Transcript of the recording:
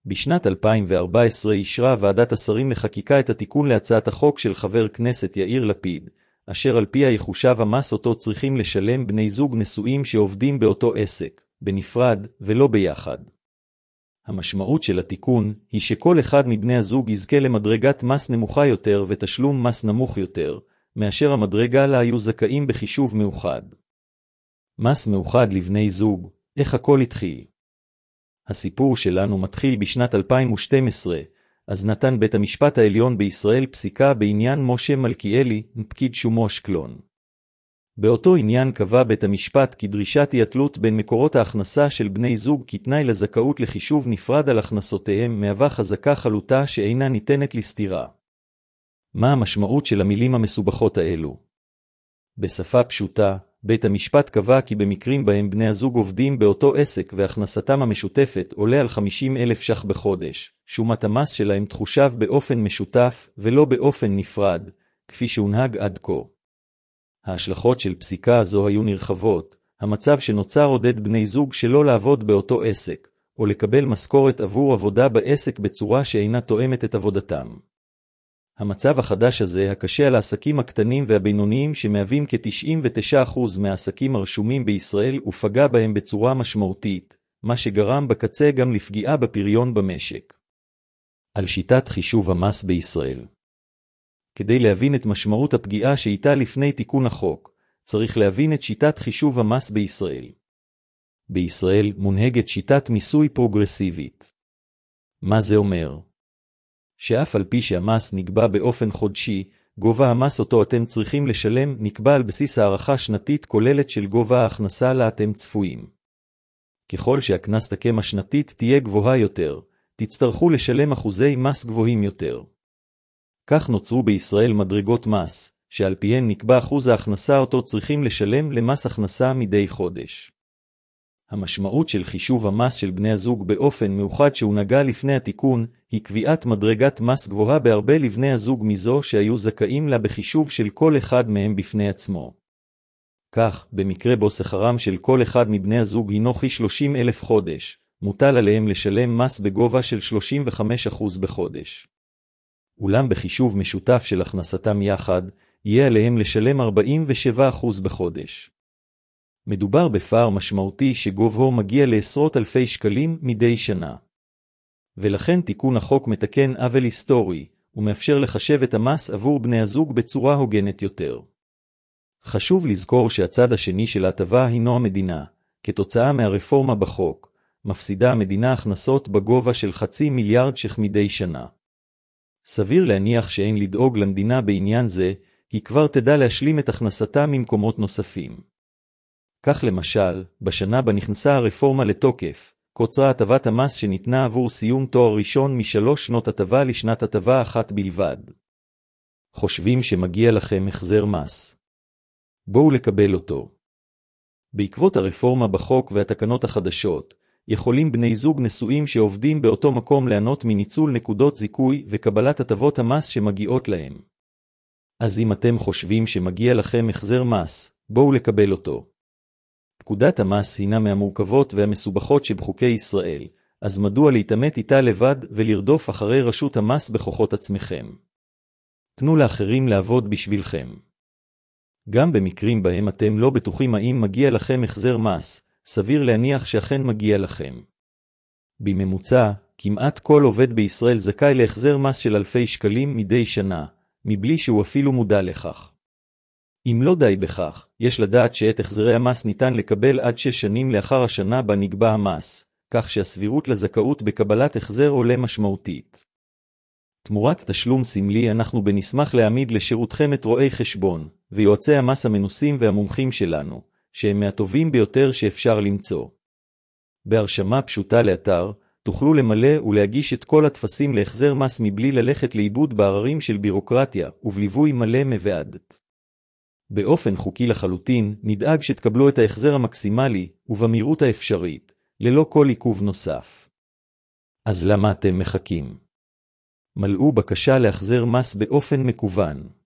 בשנת 2014 אישרה ועדת השרים לחקיקה את התיקון להצעת החוק של חבר כנסת יאיר לפיד, אשר על פיה יחושב המס אותו צריכים לשלם בני זוג נשואים שעובדים באותו עסק, בנפרד ולא ביחד. המשמעות של התיקון היא שכל אחד מבני הזוג יזכה למדרגת מס נמוכה יותר ותשלום מס נמוך יותר, מאשר המדרגה לה היו זכאים בחישוב מאוחד. מס מאוחד לבני זוג, איך הכל התחיל? הסיפור שלנו מתחיל בשנת 2012, אז נתן בית המשפט העליון בישראל פסיקה בעניין משה מלכיאלי, פקיד שומו אשקלון. באותו עניין קבע בית המשפט כי דרישת היא התלות בין מקורות ההכנסה של בני זוג כתנאי לזכאות לחישוב נפרד על הכנסותיהם מהווה חזקה חלוטה שאינה ניתנת לסתירה. מה המשמעות של המילים המסובכות האלו? בשפה פשוטה, בית המשפט קבע כי במקרים בהם בני הזוג עובדים באותו עסק והכנסתם המשותפת עולה על 50,000 ש"ח בחודש, שומת המס שלהם תחושב באופן משותף ולא באופן נפרד, כפי שהונהג עד כה. ההשלכות של פסיקה הזו היו נרחבות, המצב שנוצר עודד בני זוג שלא לעבוד באותו עסק, או לקבל משכורת עבור עבודה בעסק בצורה שאינה תואמת את עבודתם. המצב החדש הזה הקשה על העסקים הקטנים והבינוניים שמהווים כ-99% מהעסקים הרשומים בישראל ופגע בהם בצורה משמעותית, מה שגרם בקצה גם לפגיעה בפריון במשק. על שיטת חישוב המס בישראל. כדי להבין את משמעות הפגיעה שהייתה לפני תיקון החוק, צריך להבין את שיטת חישוב המס בישראל. בישראל מונהגת שיטת מיסוי פרוגרסיבית. מה זה אומר? שאף על פי שהמס נקבע באופן חודשי, גובה המס אותו אתם צריכים לשלם נקבע על בסיס הערכה שנתית כוללת של גובה ההכנסה לה אתם צפויים. ככל שהכנסתכם השנתית תהיה גבוהה יותר, תצטרכו לשלם אחוזי מס גבוהים יותר. כך נוצרו בישראל מדרגות מס, שעל פיהן נקבע אחוז ההכנסה אותו צריכים לשלם למס הכנסה מדי חודש. המשמעות של חישוב המס של בני הזוג באופן מאוחד שהונהגה לפני התיקון, היא קביעת מדרגת מס גבוהה בהרבה לבני הזוג מזו שהיו זכאים לה בחישוב של כל אחד מהם בפני עצמו. כך, במקרה בו שכרם של כל אחד מבני הזוג הינו כ-30,000 חודש, מוטל עליהם לשלם מס בגובה של 35% בחודש. אולם בחישוב משותף של הכנסתם יחד, יהיה עליהם לשלם 47% בחודש. מדובר בפער משמעותי שגובהו מגיע לעשרות אלפי שקלים מדי שנה. ולכן תיקון החוק מתקן עוול היסטורי, ומאפשר לחשב את המס עבור בני הזוג בצורה הוגנת יותר. חשוב לזכור שהצד השני של ההטבה הינו המדינה. כתוצאה מהרפורמה בחוק, מפסידה המדינה הכנסות בגובה של 500 מיליארד ש"ח מדי שנה. סביר להניח שאין לדאוג למדינה בעניין זה, היא כבר תדע להשלים את הכנסתה ממקומות נוספים. כך למשל, בשנה בה נכנסה הרפורמה לתוקף, קוצרה הטבת המס שניתנה עבור סיום תואר ראשון מ3 שנות הטבה לשנת הטבה אחת בלבד. חושבים שמגיע לכם החזר מס? בואו לקבל אותו. בעקבות הרפורמה בחוק והתקנות החדשות, יכולים בני זוג נשואים שעובדים באותו מקום ליהנות מניצול נקודות זיכוי וקבלת הטבות המס שמגיעות להם. אז אם אתם חושבים שמגיע לכם החזר מס, בואו לקבל אותו. פקודת המס הינה מהמורכבות והמסובכות שבחוקי ישראל, אז מדוע להתאמת איתה לבד ולרדוף אחרי רשות המס בכוחות עצמכם? תנו לאחרים לעבוד בשבילכם. גם במקרים בהם אתם לא בטוחים האם מגיע לכם החזר מס, סביר להניח שאכן מגיע לכם. בממוצע, כמעט כל עובד בישראל זכאי להחזר מס של אלפי שקלים מדי שנה, מבלי שהוא אפילו מודע לכך. אם לא די בכך, יש לדעת שאת החזרי המס ניתן לקבל עד 6 שנים לאחר השנה בה נקבע המס, כך שהסבירות לזכאות בקבלת החזר עולה משמעותית. תמורת תשלום סמלי אנחנו בנשמח להעמיד לשירותכם את רואי חשבון, ויועצי המס המנוסים והמומחים שלנו, שהם מהטובים ביותר שאפשר למצוא. בהרשמה פשוטה לאתר, תוכלו למלא ולהגיש את כל התפסים להחזר מס מבלי ללכת לאיבוד בעררים של בירוקרטיה, ובליווי מלא ועד. באופן חוקי לחלוטין, נדאג שתקבלו את ההחזר המקסימלי, ובמהירות האפשרית, ללא כל עיכוב נוסף. אז למה אתם מחכים? מלאו בקשה להחזר מס באופן מקוון.